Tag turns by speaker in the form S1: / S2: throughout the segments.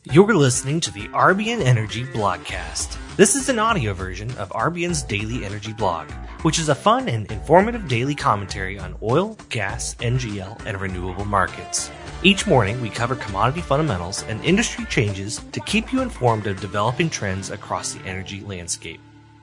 S1: You're listening to the RBN Energy Blogcast. This is an audio version of RBN's daily energy blog, which is a fun and informative daily commentary on oil, gas, NGL, and renewable markets. Each morning, we cover commodity fundamentals and industry changes to keep you informed of developing trends across the energy landscape.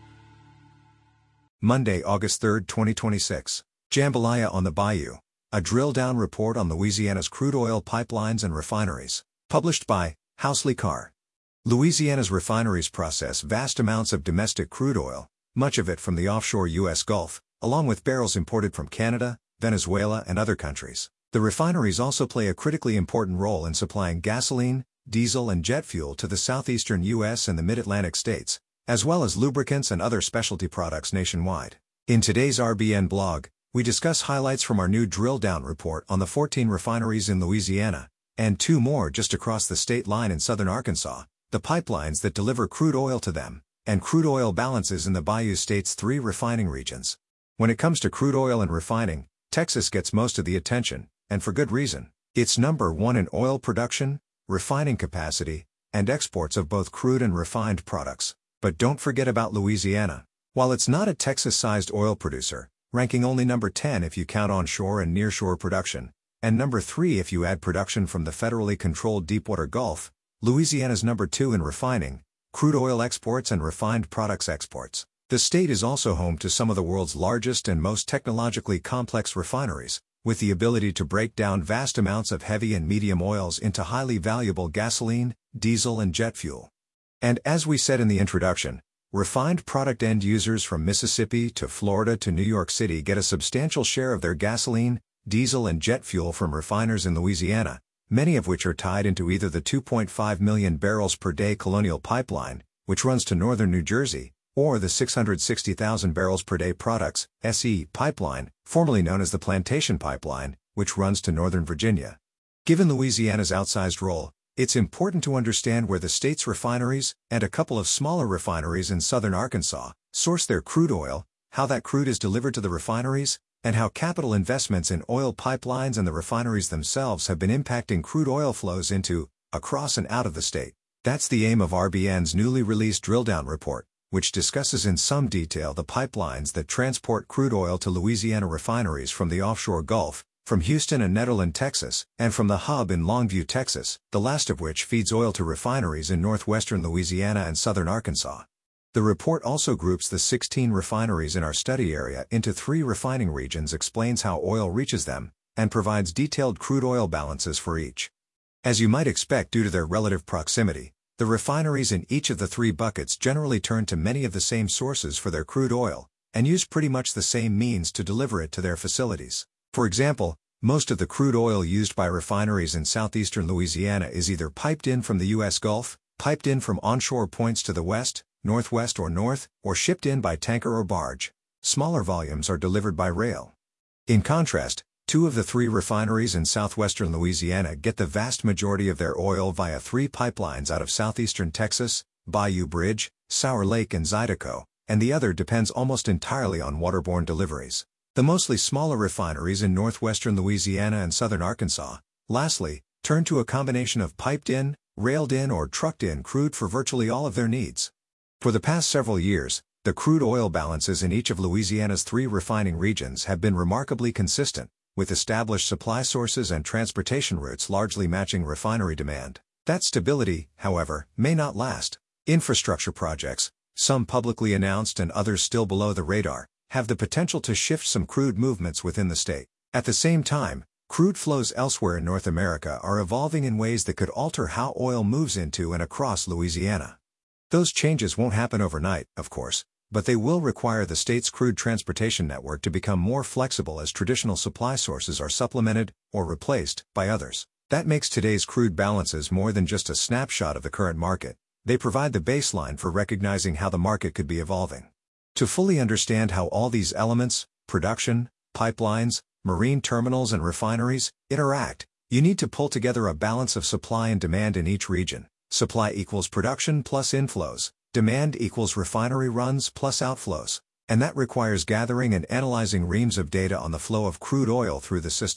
S2: Monday, August 3, 2026. Jambalaya on the Bayou. A drill-down report on Louisiana's crude oil pipelines and refineries. Published by Housley Carr. Louisiana's refineries process vast amounts of domestic crude oil, much of it from the offshore U.S. Gulf, along with barrels imported from Canada, Venezuela, and other countries. The refineries also play a critically important role in supplying gasoline, diesel, and jet fuel to the southeastern U.S. and the mid-Atlantic states, as well as lubricants and other specialty products nationwide. In today's RBN blog, we discuss highlights from our new drill-down report on the 14 refineries in Louisiana, and 2 more just across the state line in southern Arkansas, the pipelines that deliver crude oil to them, and crude oil balances in the Bayou State's 3 refining regions. When it comes to crude oil and refining, Texas gets most of the attention, and for good reason. It's number 1 in oil production, refining capacity, and exports of both crude and refined products. But don't forget about Louisiana. While it's not a Texas-sized oil producer, ranking only number 10 if you count onshore and nearshore production, and number 3 if you add production from the federally controlled Deepwater Gulf, Louisiana's number 2 in refining, crude oil exports and refined products exports. The state is also home to some of the world's largest and most technologically complex refineries, with the ability to break down vast amounts of heavy and medium oils into highly valuable gasoline, diesel, and jet fuel. And as we said in the introduction, refined product end users from Mississippi to Florida to New York City get a substantial share of their gasoline, diesel, and jet fuel from refiners in Louisiana, many of which are tied into either the 2.5 million barrels per day Colonial Pipeline, which runs to northern New Jersey, or the 660,000 barrels per day Products (SE) pipeline, formerly known as the Plantation Pipeline, which runs to northern Virginia. Given Louisiana's outsized role, it's important to understand where the state's refineries, and a couple of smaller refineries in southern Arkansas, source their crude oil, how that crude is delivered to the refineries, and how capital investments in oil pipelines and the refineries themselves have been impacting crude oil flows into, across and out of the state. That's the aim of RBN's newly released drill-down report, which discusses in some detail the pipelines that transport crude oil to Louisiana refineries from the offshore Gulf, from Houston and Nederland, Texas, and from the hub in Longview, Texas, the last of which feeds oil to refineries in northwestern Louisiana and southern Arkansas. The report also groups the 16 refineries in our study area into 3 refining regions, explains how oil reaches them, and provides detailed crude oil balances for each. As you might expect due to their relative proximity, the refineries in each of the 3 buckets generally turn to many of the same sources for their crude oil, and use pretty much the same means to deliver it to their facilities. For example, most of the crude oil used by refineries in southeastern Louisiana is either piped in from the U.S. Gulf, piped in from onshore points to the west, northwest or north, or shipped in by tanker or barge. Smaller volumes are delivered by rail. In contrast, 2 of the 3 refineries in southwestern Louisiana get the vast majority of their oil via 3 pipelines out of southeastern Texas, Bayou Bridge, Sour Lake, and Zydeco, and the other depends almost entirely on waterborne deliveries. The mostly smaller refineries in northwestern Louisiana and southern Arkansas, lastly, turn to a combination of piped in, railed in, or trucked in crude for virtually all of their needs. For the past several years, the crude oil balances in each of Louisiana's 3 refining regions have been remarkably consistent, with established supply sources and transportation routes largely matching refinery demand. That stability, however, may not last. Infrastructure projects, some publicly announced and others still below the radar, have the potential to shift some crude movements within the state. At the same time, crude flows elsewhere in North America are evolving in ways that could alter how oil moves into and across Louisiana. Those changes won't happen overnight, of course, but they will require the state's crude transportation network to become more flexible as traditional supply sources are supplemented, or replaced, by others. That makes today's crude balances more than just a snapshot of the current market. They provide the baseline for recognizing how the market could be evolving. To fully understand how all these elements, production, pipelines, marine terminals, and refineries, interact, you need to pull together a balance of supply and demand in each region. Supply equals production plus inflows, demand equals refinery runs plus outflows, and that requires gathering and analyzing reams of data on the flow of crude oil through the system.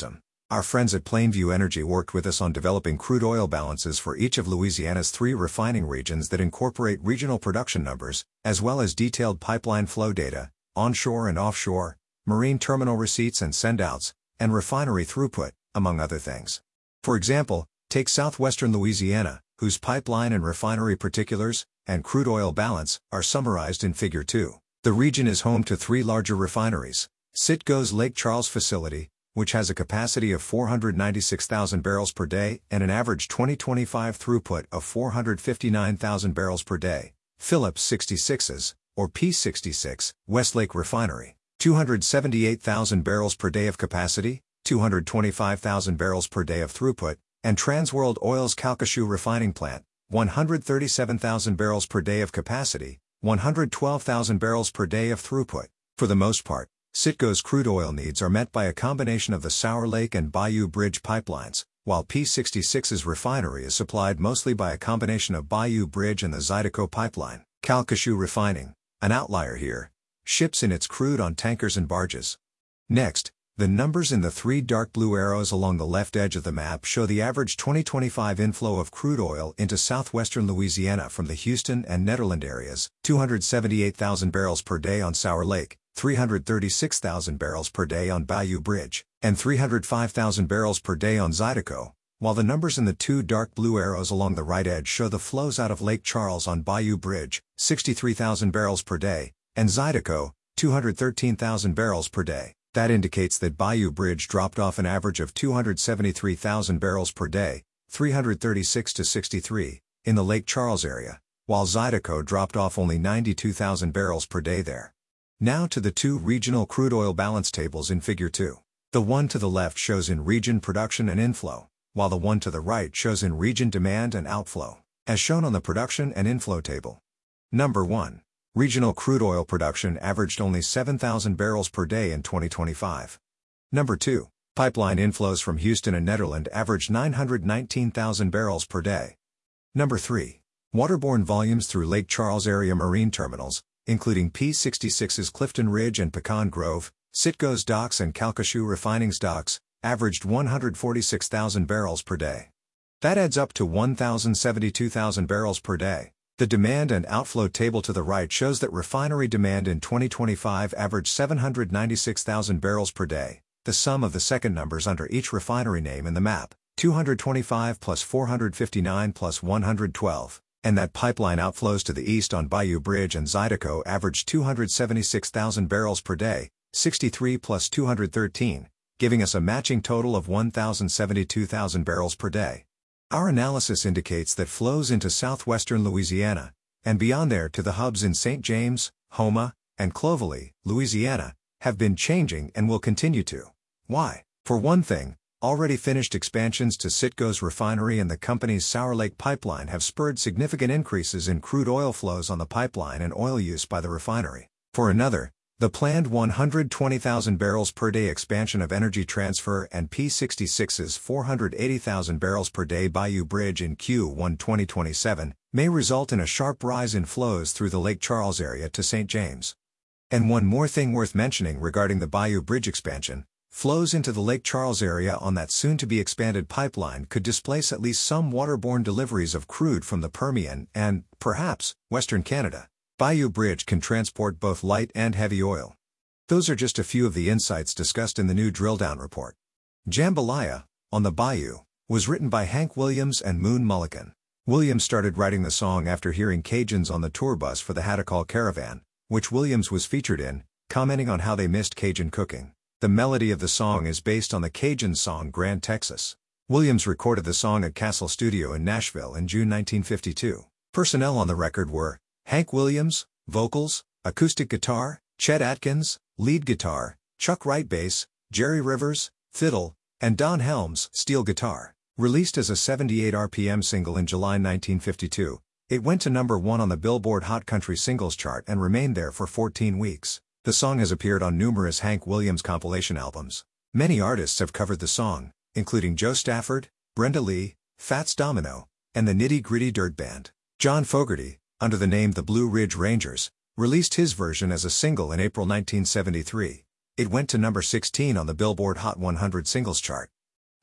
S2: Our friends at Plainview Energy worked with us on developing crude oil balances for each of Louisiana's 3 refining regions that incorporate regional production numbers, as well as detailed pipeline flow data, onshore and offshore, marine terminal receipts and sendouts, and refinery throughput, among other things. For example, take southwestern Louisiana, whose pipeline and refinery particulars, and crude oil balance, are summarized in Figure 2. The region is home to 3 larger refineries: Citgo's Lake Charles facility, which has a capacity of 496,000 barrels per day and an average 2025 throughput of 459,000 barrels per day; Phillips 66's, or P66, Westlake Refinery, 278,000 barrels per day of capacity, 225,000 barrels per day of throughput; and Transworld Oil's Calcasieu Refining Plant, 137,000 barrels per day of capacity, 112,000 barrels per day of throughput. For the most part, Citgo's crude oil needs are met by a combination of the Sour Lake and Bayou Bridge pipelines, while P66's refinery is supplied mostly by a combination of Bayou Bridge and the Zydeco pipeline. Calcasieu Refining, an outlier here, ships in its crude on tankers and barges. Next, the numbers in the 3 dark blue arrows along the left edge of the map show the average 2025 inflow of crude oil into southwestern Louisiana from the Houston and Nederland areas: 278,000 barrels per day on Sour Lake, 336,000 barrels per day on Bayou Bridge, and 305,000 barrels per day on Zydeco, while the numbers in the 2 dark blue arrows along the right edge show the flows out of Lake Charles on Bayou Bridge, 63,000 barrels per day, and Zydeco, 213,000 barrels per day. That indicates that Bayou Bridge dropped off an average of 273,000 barrels per day, 336 to 63, in the Lake Charles area, while Zydeco dropped off only 92,000 barrels per day there. Now to the 2 regional crude oil balance tables in Figure 2. The one to the left shows in-region production and inflow, while the one to the right shows in-region demand and outflow, as shown on the production and inflow table. Number 1. Regional crude oil production averaged only 7,000 barrels per day in 2025. Number 2. Pipeline inflows from Houston and Nederland averaged 919,000 barrels per day. Number 3. Waterborne volumes through Lake Charles area marine terminals, including P66's Clifton Ridge and Pecan Grove, Citgo's docks and Calcasieu Refining's docks, averaged 146,000 barrels per day. That adds up to 1,072,000 barrels per day. The demand and outflow table to the right shows that refinery demand in 2025 averaged 796,000 barrels per day, the sum of the second numbers under each refinery name in the map, 225 plus 459 plus 112. And that pipeline outflows to the east on Bayou Bridge and Zydeco averaged 276,000 barrels per day, 63 plus 213, giving us a matching total of 1,072,000 barrels per day. Our analysis indicates that flows into southwestern Louisiana, and beyond there to the hubs in St. James, Houma, and Clovelly, Louisiana, have been changing and will continue to. Why? For one thing, already finished expansions to Citgo's refinery and the company's Sour Lake pipeline have spurred significant increases in crude oil flows on the pipeline and oil use by the refinery. For another, the planned 120,000 barrels per day expansion of Energy Transfer and P66's 480,000 barrels per day Bayou Bridge in Q1 2027 may result in a sharp rise in flows through the Lake Charles area to St. James. And one more thing worth mentioning regarding the Bayou Bridge expansion: flows into the Lake Charles area on that soon-to-be-expanded pipeline could displace at least some waterborne deliveries of crude from the Permian and, perhaps, Western Canada. Bayou Bridge can transport both light and heavy oil. Those are just a few of the insights discussed in the new drill-down report. Jambalaya, on the Bayou, was written by Hank Williams and Moon Mullican. Williams started writing the song after hearing Cajuns on the tour bus for the Hadacol Caravan, which Williams was featured in, commenting on how they missed Cajun cooking. The melody of the song is based on the Cajun song Grand Texas. Williams recorded the song at Castle Studio in Nashville in June 1952. Personnel on the record were Hank Williams, vocals, acoustic guitar; Chet Atkins, lead guitar; Chuck Wright bass; Jerry Rivers, fiddle; and Don Helms, steel guitar. Released as a 78 RPM single in July 1952, it went to number 1 on the Billboard Hot Country Singles chart and remained there for 14 weeks. The song has appeared on numerous Hank Williams compilation albums. Many artists have covered the song, including Joe Stafford, Brenda Lee, Fats Domino, and the Nitty Gritty Dirt Band. John Fogerty, under the name The Blue Ridge Rangers, released his version as a single in April 1973. It went to number 16 on the Billboard Hot 100 Singles chart.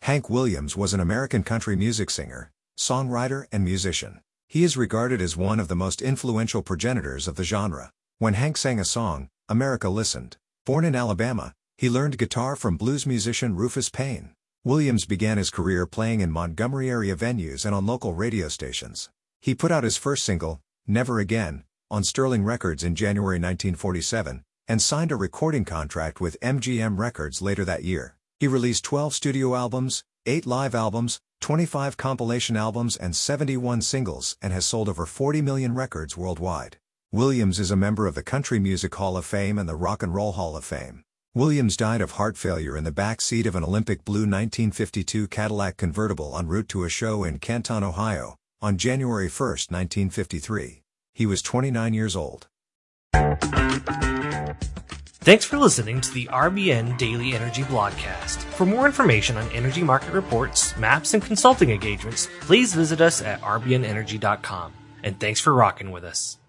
S2: Hank Williams was an American country music singer, songwriter, and musician. He is regarded as one of the most influential progenitors of the genre. When Hank sang a song, America listened. Born in Alabama, he learned guitar from blues musician Rufus Payne. Williams began his career playing in Montgomery area venues and on local radio stations. He put out his first single, Never Again, on Sterling Records in January 1947, and signed a recording contract with MGM Records later that year. He released 12 studio albums, 8 live albums, 25 compilation albums and 71 singles, and has sold over 40 million records worldwide. Williams is a member of the Country Music Hall of Fame and the Rock and Roll Hall of Fame. Williams died of heart failure in the back seat of an Olympic blue 1952 Cadillac convertible en route to a show in Canton, Ohio, on January 1, 1953. He was 29 years old.
S1: Thanks for listening to the RBN Daily Energy Blogcast. For more information on energy market reports, maps, and consulting engagements, please visit us at rbnenergy.com. And thanks for rocking with us.